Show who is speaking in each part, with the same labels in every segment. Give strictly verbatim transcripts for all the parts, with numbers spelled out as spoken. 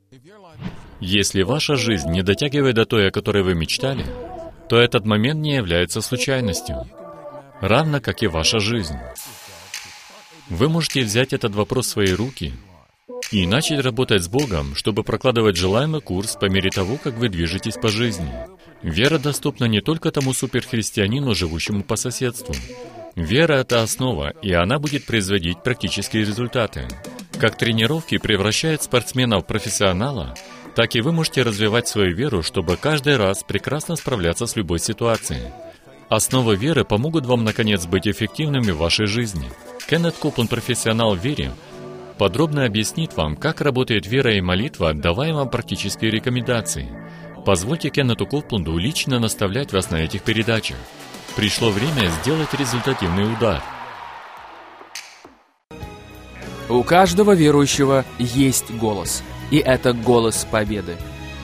Speaker 1: Если ваша жизнь не дотягивает до той, о которой вы мечтали, то этот момент не является случайностью, равно как и ваша жизнь. Вы можете взять этот вопрос в свои руки и начать работать с Богом, чтобы прокладывать желаемый курс по мере того, как вы движетесь по жизни. Вера доступна не только тому суперхристианину, живущему по соседству. Вера — это основа, и она будет производить практические результаты. Как тренировки превращают спортсмена в профессионала, так и вы можете развивать свою веру, чтобы каждый раз прекрасно справляться с любой ситуацией. Основы веры помогут вам, наконец, быть эффективными в вашей жизни. Кеннет Копланд, профессионал в вере, подробно объяснит вам, как работает вера и молитва, давая вам практические рекомендации. Позвольте Кеннету Копланду лично наставлять вас на этих передачах. Пришло время сделать результативный удар.
Speaker 2: У каждого верующего есть голос, и это голос победы.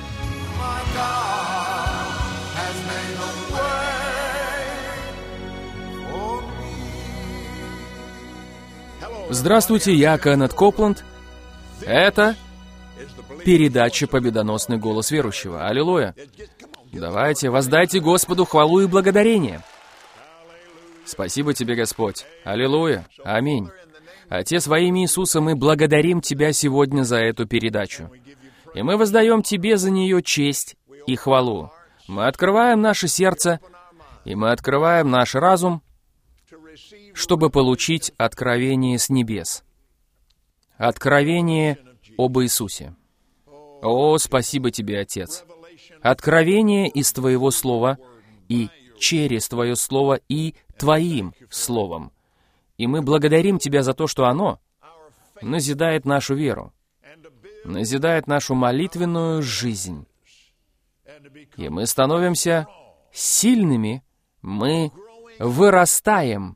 Speaker 2: Здравствуйте, я Кеннет Копланд. Это передача «Победоносный голос верующего». Аллилуйя! Давайте, воздайте Господу хвалу и благодарение. Спасибо Тебе, Господь. Аллилуйя! Аминь. Отец, во имя Иисуса, мы благодарим Тебя сегодня за эту передачу. И мы воздаем Тебе за нее честь и хвалу. Мы открываем наше сердце, и мы открываем наш разум, чтобы получить откровение с небес. Откровение об Иисусе. О, спасибо Тебе, Отец. Откровение из Твоего Слова и через Твое Слово и Твоим Словом. И мы благодарим Тебя за то, что оно назидает нашу веру, назидает нашу молитвенную жизнь. И мы становимся сильными, мы вырастаем,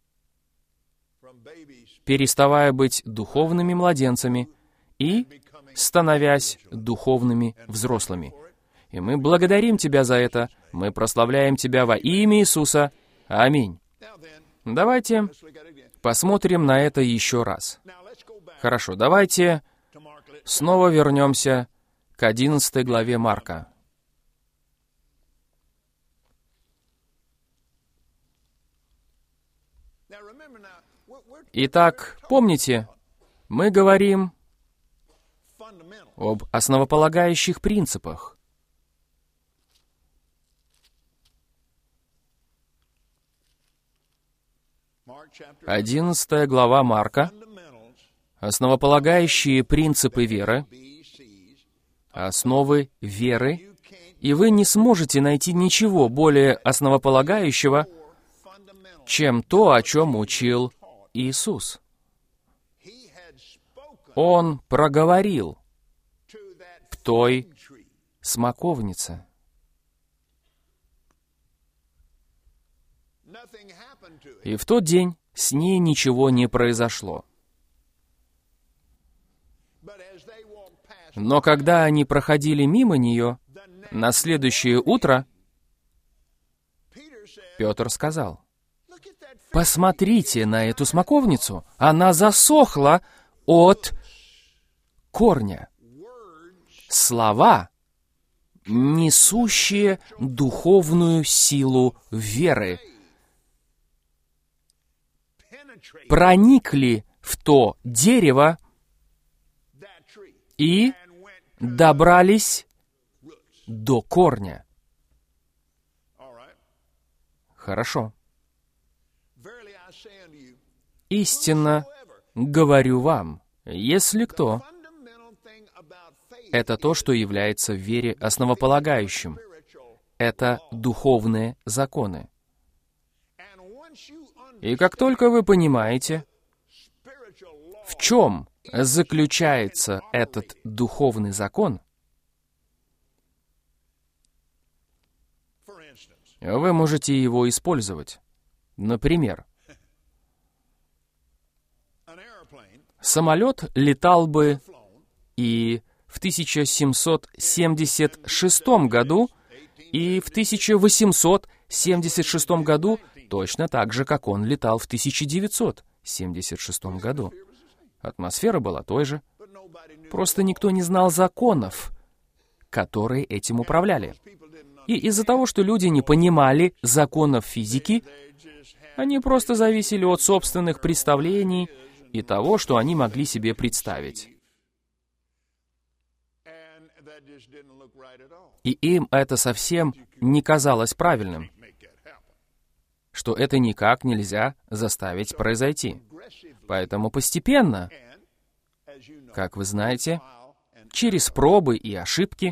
Speaker 2: переставая быть духовными младенцами и становясь духовными взрослыми. И мы благодарим Тебя за это, мы прославляем Тебя во имя Иисуса. Аминь. Давайте посмотрим на это еще раз. Хорошо, давайте снова вернемся к одиннадцатой главе Марка. Итак, помните, мы говорим об основополагающих принципах. Одиннадцатая глава Марка. Основополагающие принципы веры. Основы веры. И вы не сможете найти ничего более основополагающего, чем то, о чем учил Иисус. Он проговорил к той смоковнице. И в тот день с ней ничего не произошло. Но когда они проходили мимо нее, на следующее утро Петр сказал: «Посмотрите на эту смоковницу, она засохла от корня». Слова, несущие духовную силу веры, проникли в то дерево и добрались до корня. Хорошо. Истинно говорю вам, если кто, это то, что является в вере основополагающим. Это духовные законы. И как только вы понимаете, в чем заключается этот духовный закон, вы можете его использовать. Например, самолет летал бы и в тысяча семьсот семьдесят шестом году, и в тысяча восемьсот семьдесят шестом году, точно так же, как он летал в тысяча девятьсот семьдесят шестом году. Атмосфера была той же, Просто никто не знал законов, которые этим управляли. И из-за того, что люди не понимали законов физики, они просто зависели от собственных представлений и того, что они могли себе представить. И им это совсем не казалось правильным, что это никак нельзя заставить произойти. Поэтому постепенно, как вы знаете, через пробы и ошибки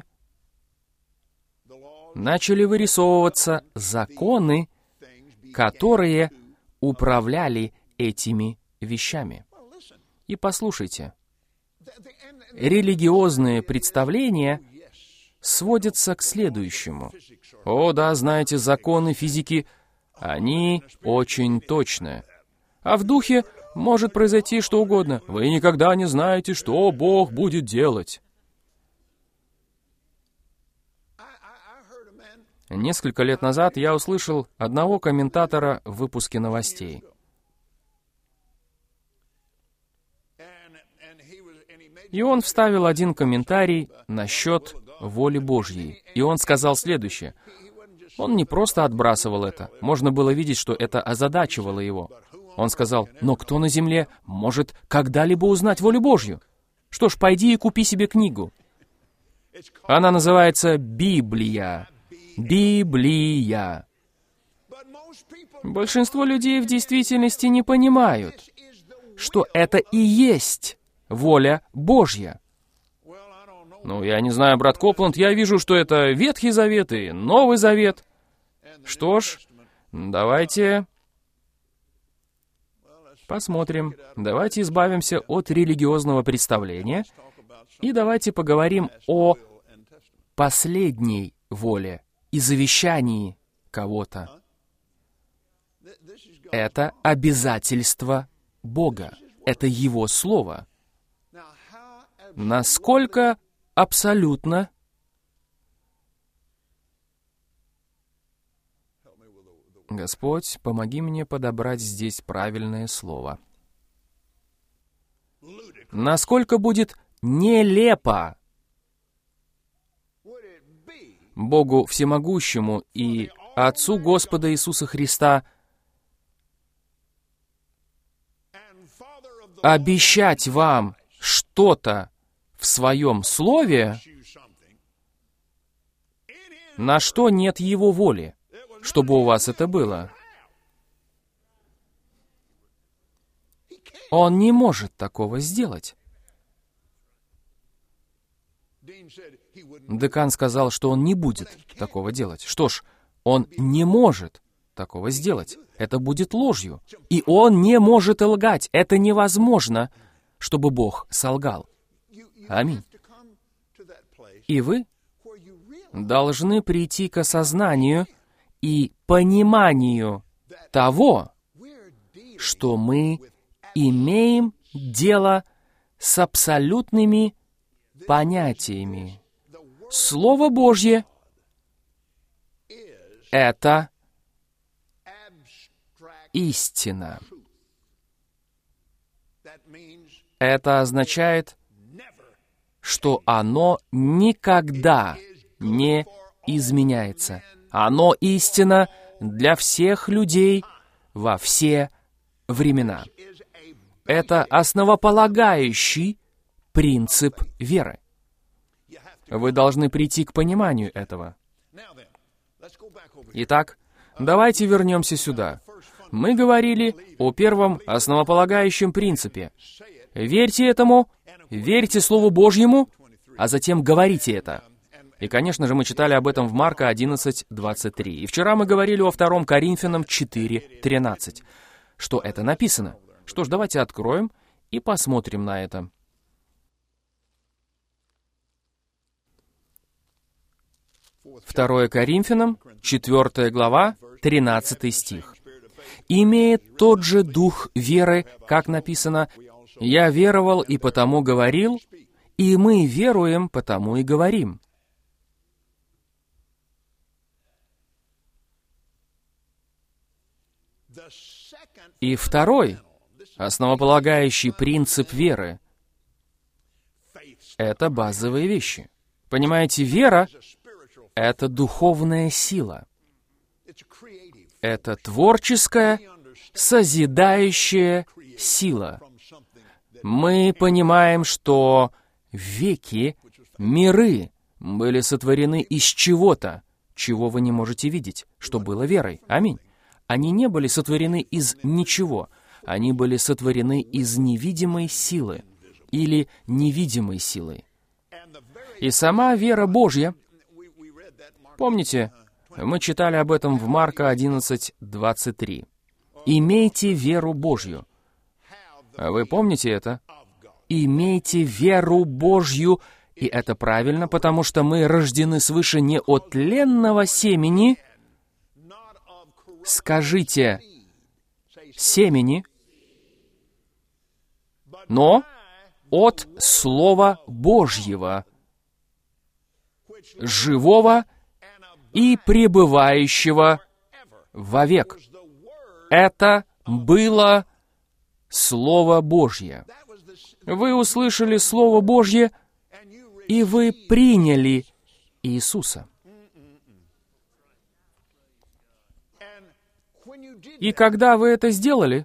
Speaker 2: начали вырисовываться законы, которые управляли этими вещами. И послушайте, религиозные представления сводятся к следующему. О, да, знаете, законы физики, они очень точные. А в духе может произойти что угодно. Вы никогда не знаете, что Бог будет делать. Несколько лет назад я услышал одного комментатора в выпуске новостей. И он вставил один комментарий насчет воли Божьей. И он сказал следующее. Он не просто отбрасывал это. Можно было видеть, что это озадачивало его. Он сказал, но кто на земле может когда-либо узнать волю Божью? Что ж, пойди и купи себе книгу. Она называется «Библия». Библия. Большинство людей в действительности не понимают, что это и есть воля Божья. Ну, я не знаю, брат Копланд, я вижу, что это Ветхий Завет и Новый Завет. Что ж, давайте посмотрим. Давайте избавимся от религиозного представления и давайте поговорим о последней воле и завещании кого-то. Это обязательство Бога. Это Его Слово. Насколько абсолютно Господь, помоги мне подобрать здесь правильное слово. Насколько будет нелепо Богу Всемогущему и Отцу Господа Иисуса Христа обещать вам что-то в Своем Слове, на что нет Его воли, чтобы у вас это было. Он не может такого сделать. Декан сказал, что он не будет такого делать. Что ж, он не может такого сделать. Это будет ложью. И он не может лгать. Это невозможно, чтобы Бог солгал. Аминь. И вы должны прийти к осознанию и пониманию того, что мы имеем дело с абсолютными понятиями. Слово Божье — это истина. Это означает, что оно никогда не изменяется. Оно истина для всех людей во все времена. Это основополагающий принцип веры. Вы должны прийти к пониманию этого. Итак, давайте вернемся сюда. Мы говорили о первом основополагающем принципе. Верьте этому, верьте Слову Божьему, а затем говорите это. И, конечно же, мы читали об этом в Марка одиннадцать двадцать три. И вчера мы говорили о втором Коринфянам четыре тринадцать. Что это написано? Что ж, давайте откроем и посмотрим на это. второе Коринфянам, четвёртая глава, тринадцатый стих. «Имеет тот же дух веры, как написано, «Я веровал и потому говорил, и мы веруем, потому и говорим». И второй, основополагающий принцип веры, Это базовые вещи. Понимаете, вера — это духовная сила. Это творческая, созидающая сила. Мы понимаем, что веки, миры были сотворены из чего-то, чего вы не можете видеть, что было верой. Аминь. Они не были сотворены из ничего. Они были сотворены из невидимой силы или невидимой силы. И сама вера Божья, помните, мы читали об этом в Марка одиннадцать двадцать три. «Имейте веру Божью». Вы помните это? «Имейте веру Божью». И это правильно, потому что мы рождены свыше не от тленного семени. Скажите «семени», но от Слова Божьего, живого и пребывающего вовек. Это было Слово Божье. Вы услышали Слово Божье, и вы приняли Иисуса. И когда вы это сделали,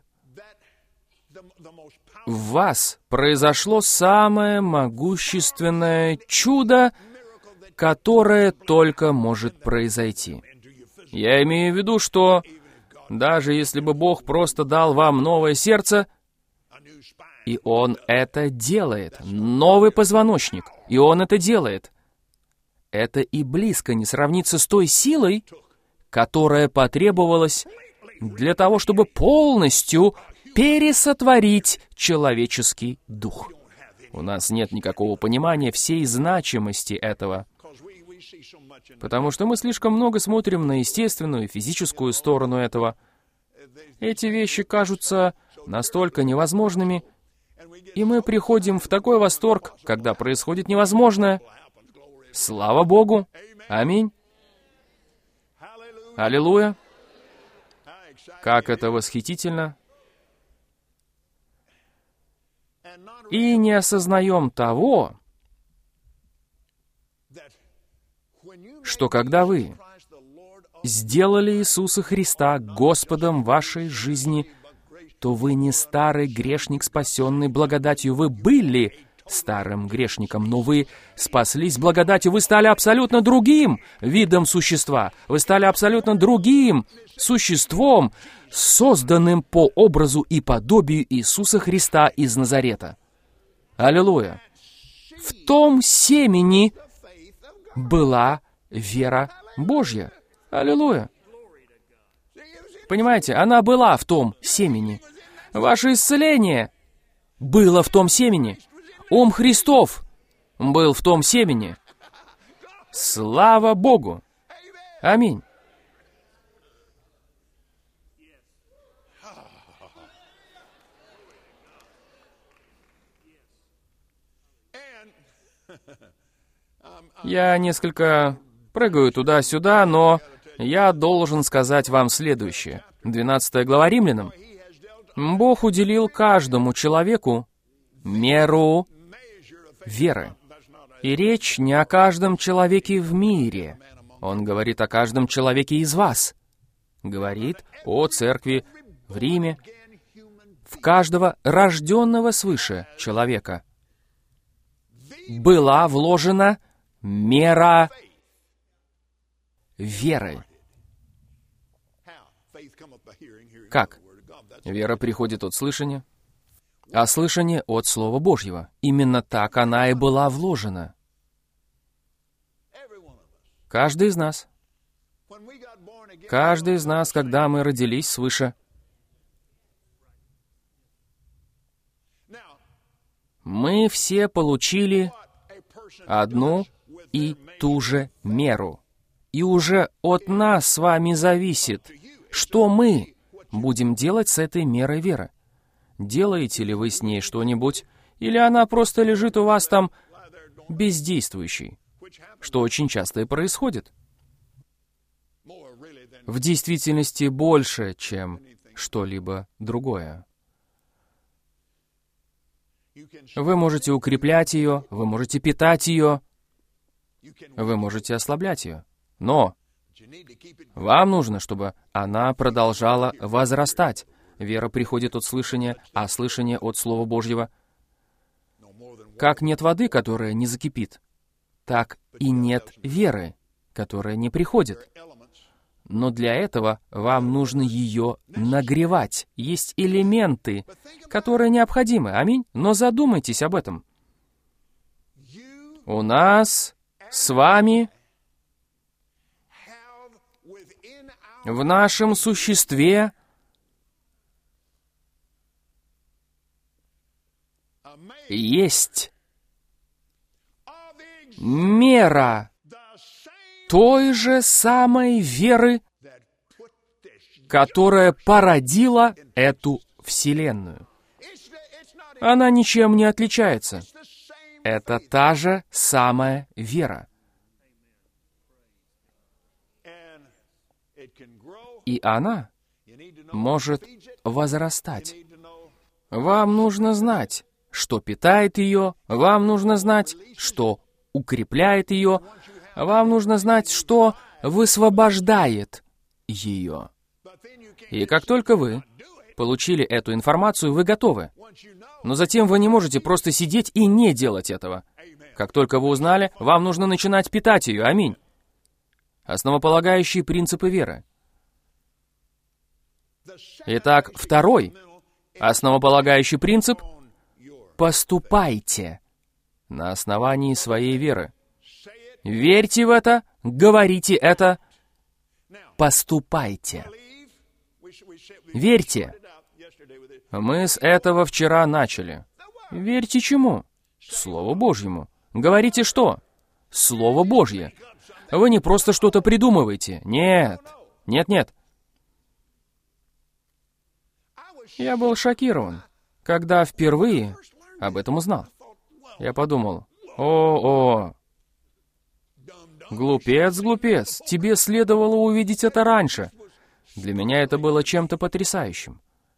Speaker 2: в вас произошло самое могущественное чудо, которое только может произойти. Я имею в виду, что даже если бы Бог просто дал вам новое сердце, и Он это делает, новый позвоночник, и Он это делает, это и близко не сравнится с той силой, которая потребовалась для того, чтобы полностью пересотворить человеческий дух. У нас нет никакого понимания всей значимости этого, потому что мы слишком много смотрим на естественную, физическую сторону этого. Эти вещи кажутся настолько невозможными, и мы приходим в такой восторг, когда происходит невозможное. Слава Богу! Аминь! Аллилуйя! Как это восхитительно! И не осознаем того, что когда вы сделали Иисуса Христа Господом вашей жизни, то вы не старый грешник, спасенный благодатью. Вы были старым грешником, но вы спаслись благодатью. Вы стали абсолютно другим видом существа. Вы стали абсолютно другим существом, созданным по образу и подобию Иисуса Христа из Назарета. Аллилуйя! В том семени была вера Божья. Аллилуйя! Понимаете, она была в том семени. Ваше исцеление было в том семени. Ум Христов был в том семени. Слава Богу! Аминь! Я несколько прыгаю туда-сюда, но я должен сказать вам следующее. двенадцатая глава Римлянам. Бог уделил каждому человеку меру веры. И речь не о каждом человеке в мире. Он говорит о каждом человеке из вас. Говорит о церкви в Риме. В каждого рожденного свыше человека была вложена мера веры. Как? Вера приходит от слышания, а слышание от Слова Божьего. Именно так она и была вложена. Каждый из нас. Каждый из нас, когда мы родились свыше, мы все получили одну и ту же меру. И уже от нас с вами зависит, что мы будем делать с этой мерой веры. Делаете ли вы с ней что-нибудь, или она просто лежит у вас там бездействующей, что очень часто и происходит. В действительности больше, чем что-либо другое. Вы можете укреплять ее, вы можете питать ее, вы можете ослаблять ее. Но вам нужно, чтобы она продолжала возрастать. Вера приходит от слышания, а слышание от Слова Божьего. Как нет воды, которая не закипит, так и нет веры, которая не приходит. Но для этого вам нужно ее нагревать. Есть элементы, которые необходимы. Аминь. Но задумайтесь об этом. У нас с вами в нашем существе есть мера той же самой веры, которая породила эту Вселенную. Она ничем не отличается. Это та же самая вера. И она может возрастать. Вам нужно знать, что питает ее, вам нужно знать, что укрепляет ее, вам нужно знать, что высвобождает ее. И как только вы получили эту информацию, вы готовы. Но затем вы не можете просто сидеть и не делать этого. Как только вы узнали, вам нужно начинать питать ее. Аминь. Основополагающие принципы веры. Итак, второй основополагающий принцип — поступайте на основании своей веры. Верьте в это, говорите это, поступайте. Верьте. Мы с этого вчера начали. Верьте чему? Слову Божьему. Говорите что? Слово Божье. Вы не просто что-то придумываете. Нет. Нет, нет. Я был шокирован, когда впервые об этом узнал. Я подумал, о-о, глупец, глупец, тебе следовало увидеть это раньше. Для меня это было чем-то потрясающим.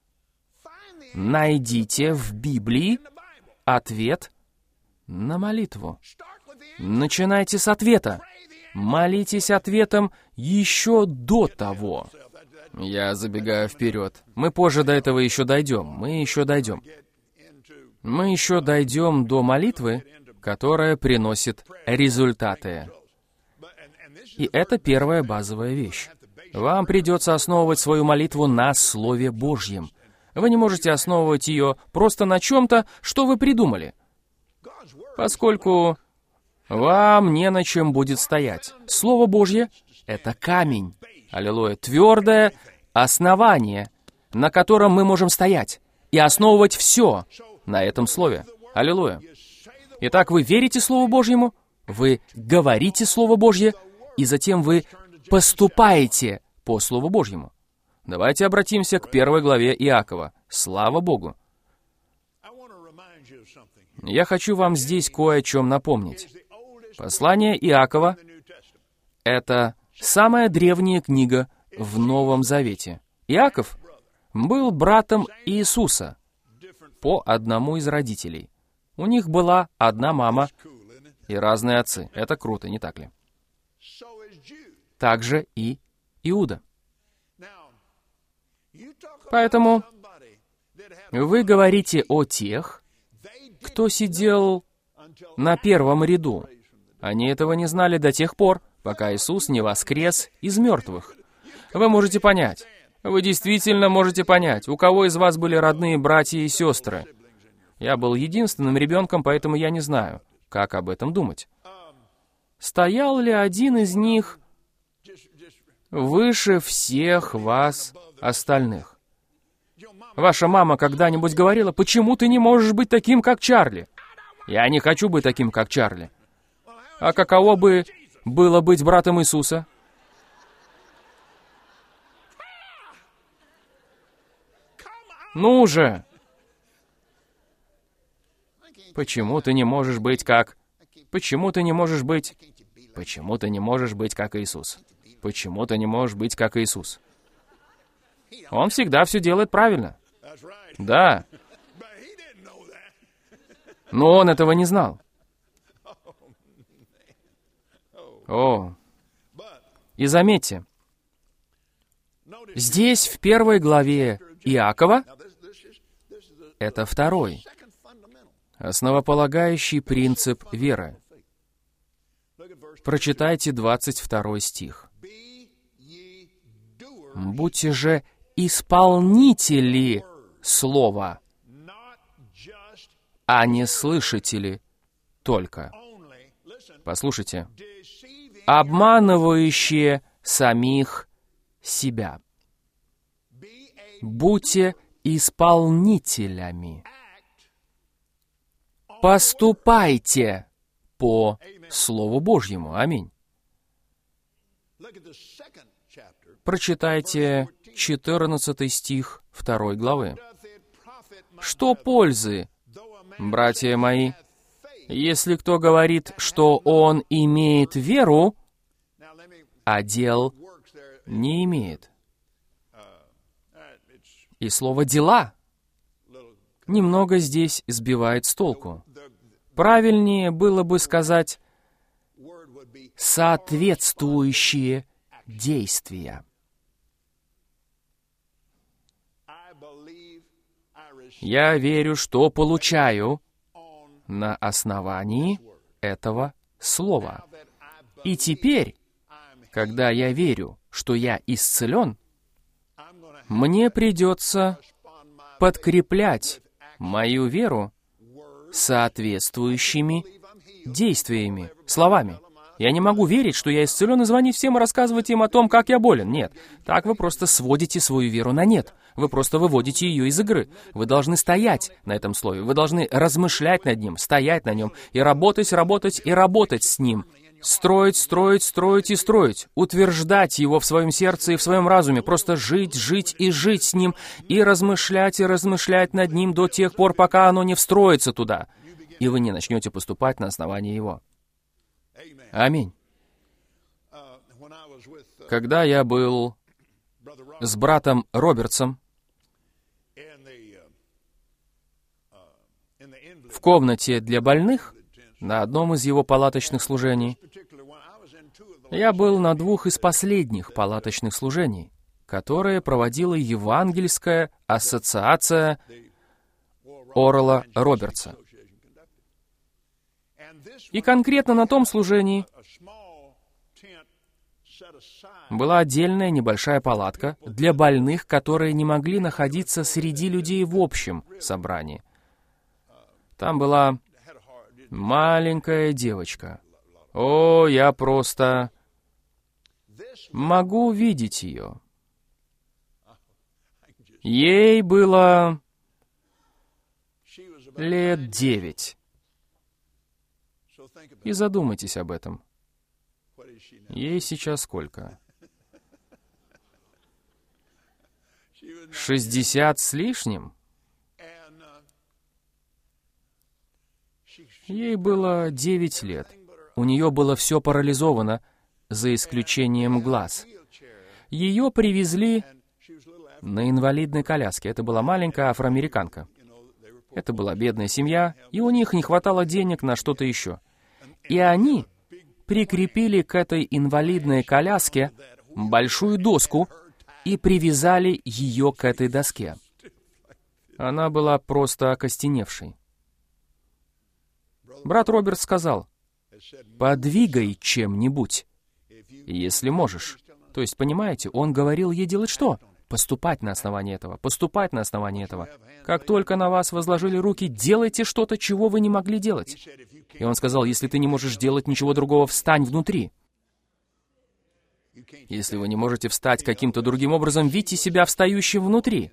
Speaker 2: Найдите в Библии ответ на молитву. Начинайте с ответа. Молитесь ответом еще до того. Я забегаю вперед. Мы позже до этого еще дойдем. Мы еще дойдем. Мы еще дойдем до молитвы, которая приносит результаты. И это первая базовая вещь. Вам придется основывать свою молитву на Слове Божьем. Вы не можете основывать ее просто на чем-то, что вы придумали, поскольку вам не на чем будет стоять. Слово Божье — это камень, аллилуйя, твердое основание, на котором мы можем стоять и основывать все на этом Слове. Аллилуйя. Итак, вы верите Слову Божьему, вы говорите Слово Божье, и затем вы поступаете по Слову Божьему. Давайте обратимся к первой главе Иакова. Слава Богу! Я хочу вам здесь кое о чем напомнить. Послание Иакова — это самая древняя книга в Новом Завете. Иаков был братом Иисуса по одному из родителей. У них была одна мама и разные отцы. Это круто, не так ли? Также и Иуда. Поэтому вы говорите о тех, кто сидел на первом ряду. Они этого не знали до тех пор, пока Иисус не воскрес из мертвых. Вы можете понять. Вы действительно можете понять, у кого из вас были родные братья и сестры. Я был единственным ребенком, поэтому я не знаю, как об этом думать. Стоял ли один из них выше всех вас остальных? Ваша мама когда-нибудь говорила, почему ты не можешь быть таким, как Чарли? Я не хочу быть таким, как Чарли. А каково бы было быть братом Иисуса? Ну же! Почему ты не можешь быть как... Почему ты не можешь быть... Почему ты не можешь быть как Иисус? Почему ты не можешь быть как Иисус? Он всегда все делает правильно. Да. Но он этого не знал. О, и заметьте, здесь в первой главе Иакова, это второй, основополагающий принцип веры. Прочитайте двадцать второй стих. «Будьте же исполнители слова, а не слышатели только». Послушайте. «Обманывающие самих себя». Будьте исполнителями. Поступайте по Слову Божьему. Аминь. Прочитайте четырнадцатый стих второй главы. «Что пользы, братья мои, если кто говорит, что он имеет веру, а дел не имеет?» И слово «дела» немного здесь сбивает с толку. Правильнее было бы сказать «соответствующие действия». Я верю, что получаю на основании этого слова. И теперь, когда я верю, что я исцелен, мне придется подкреплять мою веру соответствующими действиями, словами. Я не могу верить, что я исцелен, и звонить всем и рассказывать им о том, как я болен. Нет. Так вы просто сводите свою веру на нет. Вы просто выводите ее из игры. Вы должны стоять на этом слове. Вы должны размышлять над ним, стоять на нем, и работать, работать, и работать с ним. Строить, строить, строить и строить. Утверждать его в своем сердце и в своем разуме. Просто жить, жить и жить с ним. И размышлять, и размышлять над ним до тех пор, пока оно не встроится туда. И вы не начнете поступать на основании его. Аминь. Когда я был с братом Робертсом в комнате для больных на одном из его палаточных служений, я был на двух из последних палаточных служений, которые проводила Евангельская ассоциация Орала Робертса. И конкретно на том служении была отдельная небольшая палатка для больных, которые не могли находиться среди людей в общем собрании. Там была маленькая девочка. О, я просто могу видеть ее. Ей было лет девять. И задумайтесь об этом. Ей сейчас сколько? Шестьдесят с лишним? Ей было девять лет. У нее было все парализовано, за исключением глаз. Ее привезли на инвалидной коляске. Это была маленькая афроамериканка. Это была бедная семья, и у них не хватало денег на что-то еще. И они прикрепили к этой инвалидной коляске большую доску и привязали ее к этой доске. Она была просто окостеневшей. Брат Роберт сказал: «Подвигай чем-нибудь, если можешь». То есть, понимаете, он говорил ей делать что? Поступать на основании этого, поступать на основании этого. Как только на вас возложили руки, делайте что-то, чего вы не могли делать. И он сказал: если ты не можешь делать ничего другого, встань внутри. Если вы не можете встать каким-то другим образом, видите себя встающим внутри.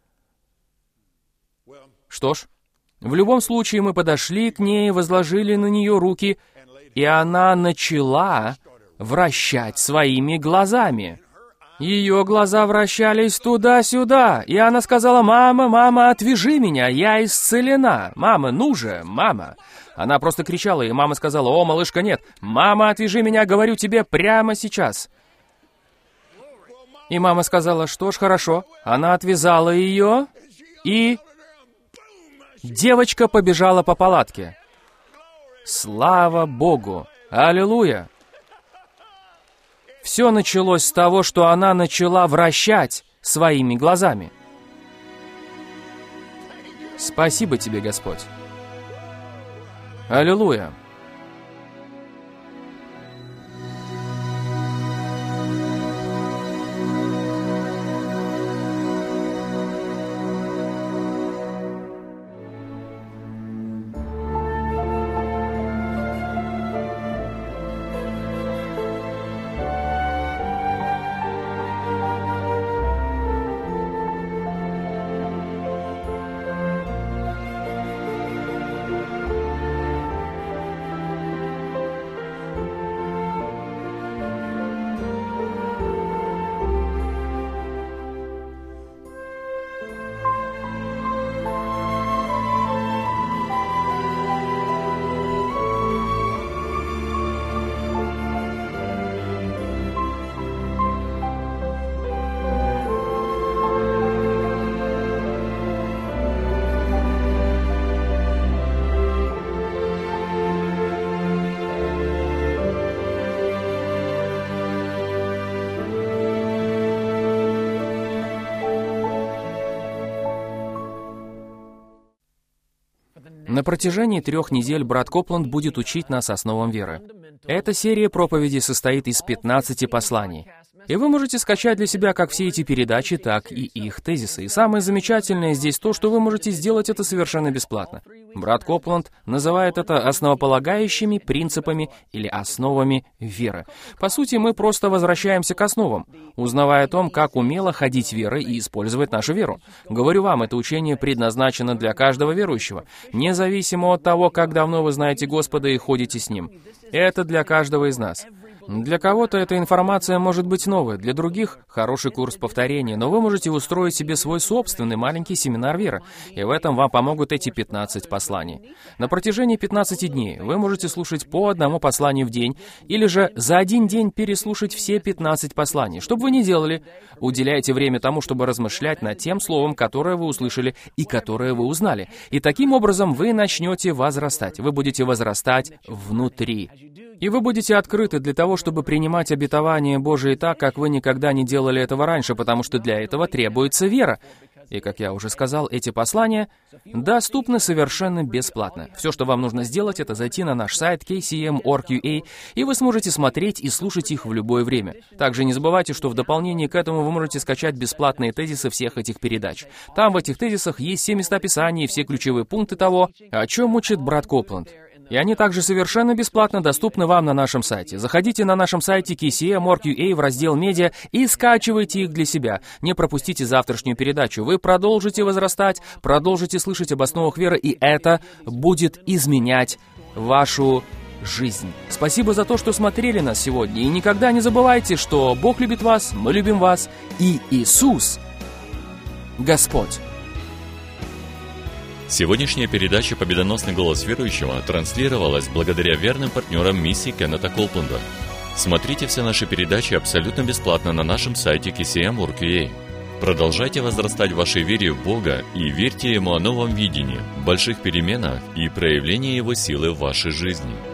Speaker 2: Что ж, в любом случае мы подошли к ней, возложили на нее руки, и она начала вращать своими глазами. Ее глаза вращались туда-сюда, и она сказала: «Мама, мама, отвяжи меня, я исцелена! Мама, ну же, мама!» Она просто кричала, и мама сказала: «О, малышка, нет! Мама, отвяжи меня, говорю тебе прямо сейчас!» И мама сказала: «Что ж, хорошо». Она отвязала ее, и Девочка побежала по палатке. Слава Богу! Аллилуйя! Все началось с того, что она начала вращать своими глазами. Спасибо тебе, Господь. Аллилуйя! На протяжении трех недель брат Копланд будет учить нас основам веры. Эта серия проповедей состоит из пятнадцати посланий. И вы можете скачать для себя как все эти передачи, так и их тезисы. И самое замечательное здесь то, что вы можете сделать это совершенно бесплатно. Брат Копланд называет это основополагающими принципами или основами веры. По сути, мы просто возвращаемся к основам, узнавая о том, как умело ходить верой и использовать нашу веру. Говорю вам, это учение предназначено для каждого верующего, независимо от того, как давно вы знаете Господа и ходите с Ним. Это для каждого из нас. Для кого-то эта информация может быть новой, для других — хороший курс повторения, но вы можете устроить себе свой собственный маленький семинар веры, и в этом вам помогут эти пятнадцать посланий. На протяжении пятнадцати дней вы можете слушать по одному посланию в день, или же за один день переслушать все пятнадцать посланий. Что бы вы ни делали, уделяйте время тому, чтобы размышлять над тем словом, которое вы услышали и которое вы узнали. И таким образом вы начнете возрастать. Вы будете возрастать внутри. И вы будете открыты для того, чтобы принимать обетования Божии так, как вы никогда не делали этого раньше, потому что для этого требуется вера. И, как я уже сказал, эти послания доступны совершенно бесплатно. Все, что вам нужно сделать, это зайти на наш сайт кей си эм точка орг ю эй, и вы сможете смотреть и слушать их в любое время. Также не забывайте, что в дополнение к этому вы можете скачать бесплатные тезисы всех этих передач. Там в этих тезисах есть все места Писания и все ключевые пункты того, о чем учит брат Копланд. И они также совершенно бесплатно доступны вам на нашем сайте. Заходите на нашем сайте кей си эм точка орг ю эй в раздел «Медиа» и скачивайте их для себя. Не пропустите завтрашнюю передачу. Вы продолжите возрастать, продолжите слышать об основах веры, и это будет изменять вашу жизнь. Спасибо за то, что смотрели нас сегодня. И никогда не забывайте, что Бог любит вас, мы любим вас, и Иисус — Господь.
Speaker 1: Сегодняшняя передача «Победоносный голос верующего» транслировалась благодаря верным партнерам миссии Кеннета Копланда. Смотрите все наши передачи абсолютно бесплатно на нашем сайте кей си эм точка орг ю эй. Продолжайте возрастать в вашей вере в Бога и верьте Ему о новом видении, больших переменах и проявлении Его силы в вашей жизни.